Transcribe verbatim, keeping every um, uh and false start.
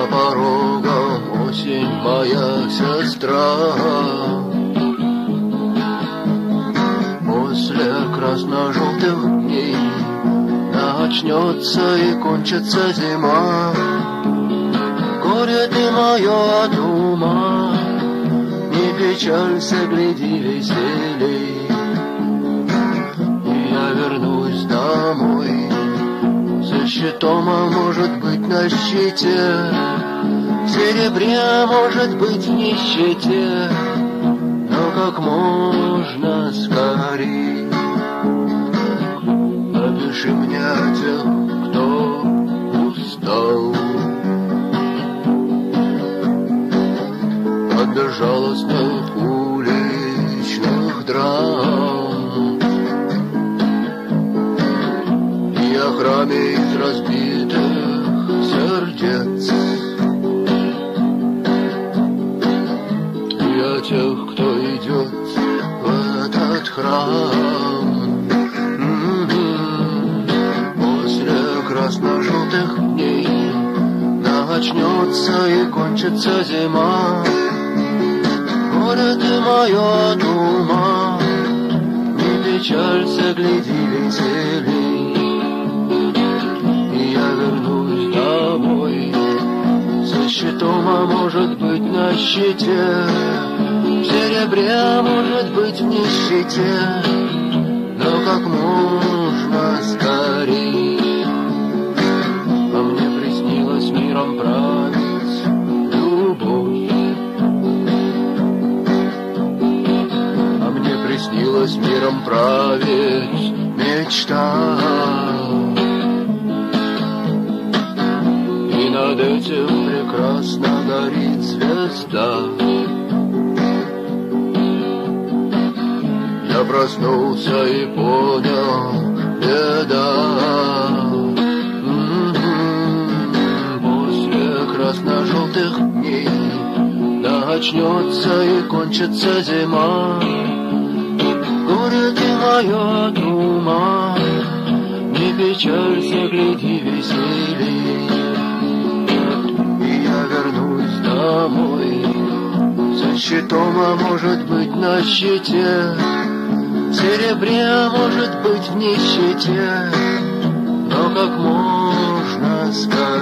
порогом осень моя сестра. После красно-желтых дней начнется и кончится зима. Горе ты мое от ума, не печалься, гляди веселей. И я вернусь домой со щитом, а может быть на щите, в серебре, а может быть в нищете, но как можно скорей. Напиши мне о тех, кто устал от безжалостных уличных драм и о храме из разбитых сердец, и о тех, кто идет в этот храм. Красно-желтых дней начнется и кончится зима. Горе ты мое от ума, не печалься, гляди веселей. И я вернусь домой со щитом, а может быть на щите, в серебре, а может быть в нищете, но как можно скорей. Миром править любовь, а мне приснилось миром править мечта. И над этим прекрасно горит звезда. Я проснулся и понял, беда. Красно-желтых дней начнется и кончится зима. Горе ты мое от ума, не печалься, гляди веселей. И я вернусь домой со щитом, а может быть на щите, в серебре, а может быть в нищете, но как можно скорее.